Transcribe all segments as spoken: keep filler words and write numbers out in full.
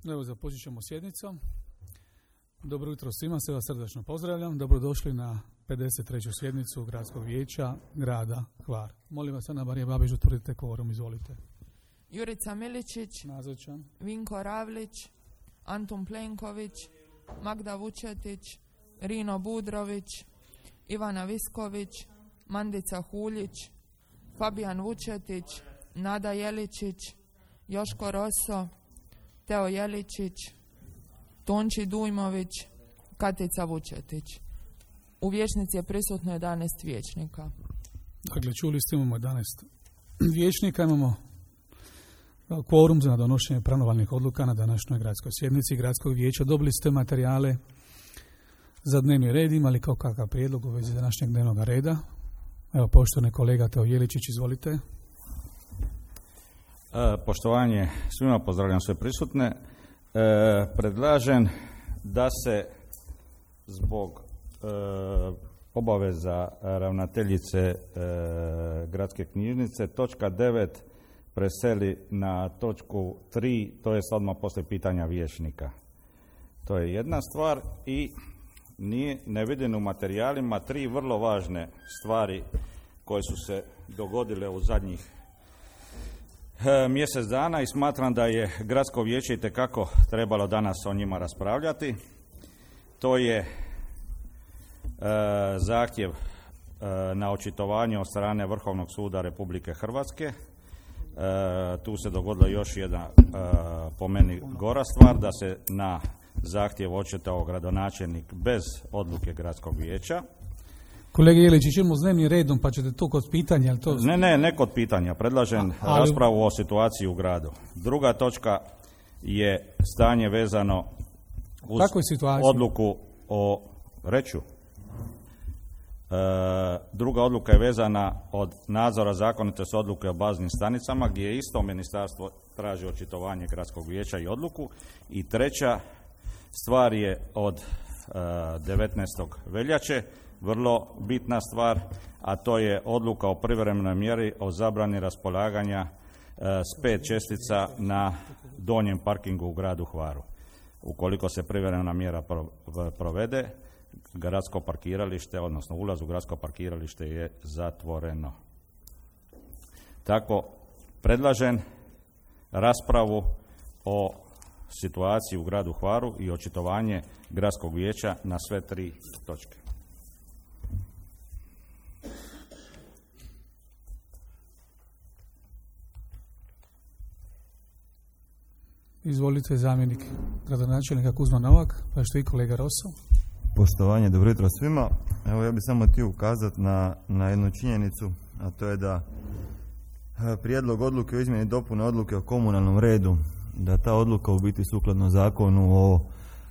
Evo, započet ćemo sjednicom. Dobro jutro svima, sve vas srdačno pozdravljam. Dobrodošli na pedeset treću sjednicu Gradskog vijeća grada Hvar. Molim vas, Ana Marija Babić, utvrdite kvorum, izvolite. Jurica Miličić, nazočan. Vinko Ravlić, Antun Plenković, Magda Vučetić, Rino Budrović, Ivana Visković, Mandica Huljić, Fabijan Vučetić, Nada Jeličić, Joško Roso, Teo Jeličić, Tonči Dujmović, Katica Vučetić. U vijećnici je prisutno jedanaest vijećnika. Dakle, čuli ste, imamo jedanaest vijećnika, imamo kvorum za donošenje pravnovalnih odluka na današnjoj gradskoj sjednici Gradskog vijeća. Dobili ste materijale za dnevni red, imali kao kakav prijedlog u vezi današnjeg dnevnog reda. Evo, poštovani kolega Teo Jeličić, izvolite. E, poštovanje svima, pozdravljam sve prisutne. E, predlažem da se zbog e, obaveza ravnateljice e, gradske knjižnice točka devet preseli na točku tri, to je odmah poslije pitanja vijećnika. To je jedna stvar i nije, ne vidim u materijalima tri vrlo važne stvari koje su se dogodile u zadnjih e, mjesec dana i smatram da je gradsko vijeće itekako trebalo danas o njima raspravljati. To je e, zahtjev e, na očitovanje od strane Vrhovnog suda Republike Hrvatske. E, tu se dogodila još jedna e, po meni gora stvar, da se na zahtjev očitovao gradonačelnik bez odluke gradskog vijeća. Kolege Jelić, ćemo s dnevnim redom, pa ćete to kod pitanja, ali to... Ne, ne, ne kod pitanja. Predlažem A, ali... raspravu o situaciji u gradu. Druga točka je stanje vezano uz odluku o reću. E, druga odluka je vezana od nadzora zakonitosti odluke o baznim stanicama, gdje je isto ministarstvo traži očitovanje gradskog vijeća i odluku. I treća stvar je od e, devetnaestog veljače, vrlo bitna stvar, a to je odluka o privremenoj mjeri o zabrani raspolaganja e, s pet čestica na donjem parkingu u gradu Hvaru. Ukoliko se privremena mjera pro, provede, gradsko parkiralište, odnosno ulaz u gradsko parkiralište je zatvoreno. Tako, predlažem raspravu o situaciji u gradu Hvaru i očitovanje gradskog vijeća na sve tri točke. Izvolite, zamjenik gradonačelnika Kuzma Novak, pa što i kolega Rosso. Poštovanje, dobro jutro svima. Evo, ja bih samo htio ukazati na, na jednu činjenicu, a to je da prijedlog odluke o izmjeni dopune odluke o komunalnom redu, da ta odluka u biti sukladno zakonu o um,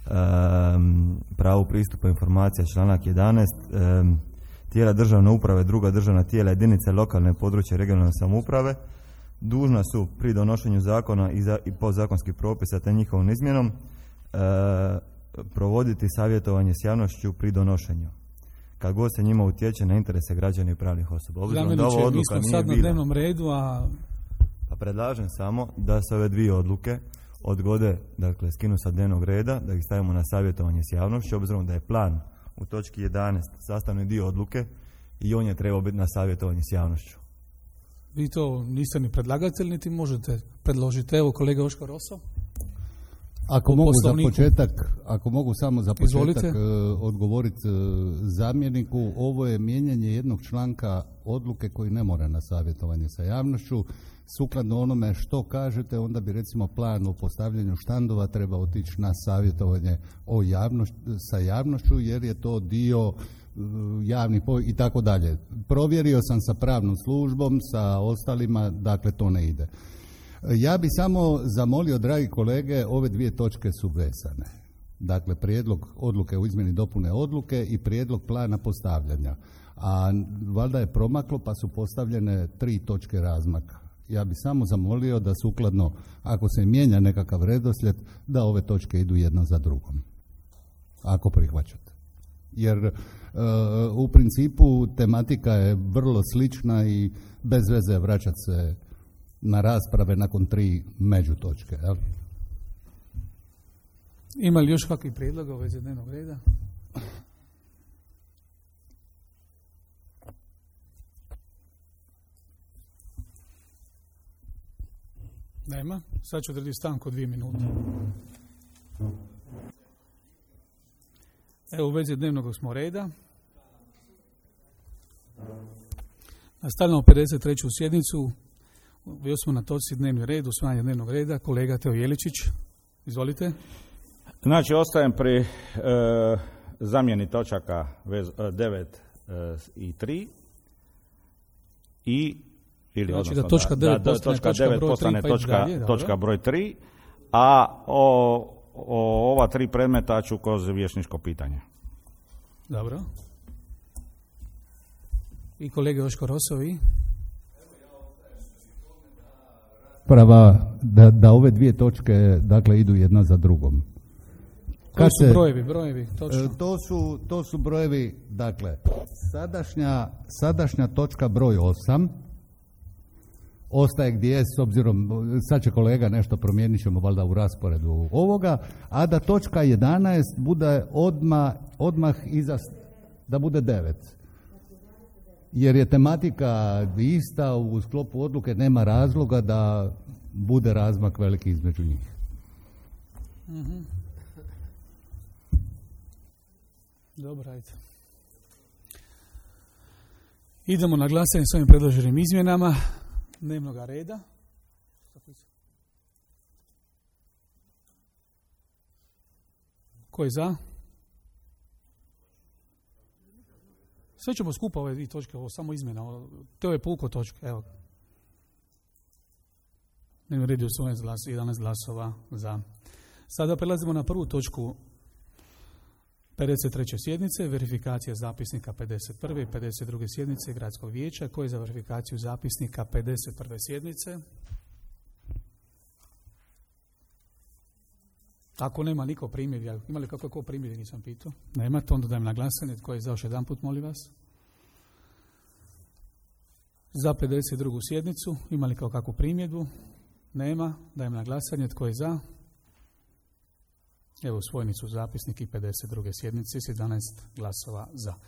pravu pristupa informacija, članak jedanaest, um, tijela državne uprave, druga državna tijela, jedinice lokalne područje regionalne samouprave dužna su pri donošenju zakona i, za, i podzakonskih propisa te njihovom izmjenom e, provoditi savjetovanje s javnošću pri donošenju, kad god se njima utječe na interese građana i pravnih osoba. Obzirom da ova odluka nije sad na dnevnom redu, a... Pa predlažem samo da se ove dvije odluke odgode, dakle skinu sa dnevnog reda, da ih stavimo na savjetovanje s javnošću, obzirom da je plan u točki jedanaest sastavni dio odluke i on je trebao biti na savjetovanje s javnošću. Vi to niste ni predlagatelj, niti možete predložiti. Evo, kolega Joško Roso. Ako mogu za početak, ako mogu samo za početak Izvolite. odgovoriti zamjeniku, ovo je mijenjanje jednog članka odluke koji ne mora na savjetovanje sa javnošću. Sukladno onome što kažete, onda bi recimo plan o postavljanju štandova treba otići na savjetovanje o javnoš, sa javnošću, jer je to dio javnih i tako dalje. Provjerio sam sa pravnom službom, sa ostalima, dakle to ne ide. Ja bi samo zamolio, dragi kolege, ove dvije točke su vezane. Dakle, prijedlog odluke u izmjeni dopune odluke i prijedlog plana postavljanja. A valjda je promaklo pa su postavljene tri točke razmaka. Ja bi samo zamolio da sukladno, ako se mijenja nekakav redoslijed, da ove točke idu jedna za drugom. Ako prihvaćate. Jer uh, u principu tematika je vrlo slična i bez veze vraćati se na rasprave nakon tri međutočke. Jel? Ima li još kakvih prijedloga u vezi dnevnog reda? Nema. Sad ću odrediti stanku dvije minute. Evo u vezi dnevnog smo reda. Nastavljamo pedeset treću sjednicu. Još smo na točci dnevni red, usvajanje dnevnog reda. Kolega Teo Jeličić, izvolite. Znači, ostajem pri e, zamjeni točaka devet e, i tri i ili znači odnosno, da točka devet da, da, postane točka točka devet broj postane tri, pa točka, dalje, točka broj tri, a o, o ova tri predmeta ću kroz vijećničko pitanje. Dobro. I kolega Joško Rosovi. Prava da, da ove dvije točke dakle idu jedna za drugom. Koji su brojevi, brojevi, točno? E, to, su, to su brojevi, dakle, sadašnja, sadašnja točka broj osam ostaje gdje je, s obzirom, sad će kolega nešto promijenit ćemo valjda u rasporedu ovoga, a da točka jedanaest bude odmah, odmah iza, da bude devet. Jer je tematika ista, u sklopu odluke nema razloga da bude razmak veliki između njih. Mm-hmm. Dobro, ajde. Idemo na glasanje s ovim predloženim izmjenama dnevnog reda. Ko je za? Sve ćemo skupa ove dvije točke, ovo samo izmjena. To je puko točke, evo. Dnevni red je usvojen s jedanaest glasova za. Sada prelazimo na prvu točku pedeset treće sjednice, verifikacija zapisnika pedeset prve i pedeset druge sjednice Gradskog vijeća. Ko je za verifikaciju zapisnika pedeset prve sjednice? Ako nema niko primjedbi, ima li kako primjedbi, nisam pitao? Nemate, onda dajem na glasanje. Tko je za još jedan put, molim vas? Za pedeset drugu sjednicu, ima li kao kakvu primjedbu? Nema, dajem na glasanje. Tko je za? Evo, usvojeni su zapisnik i pedeset druge sjednice s jedanaest glasova za.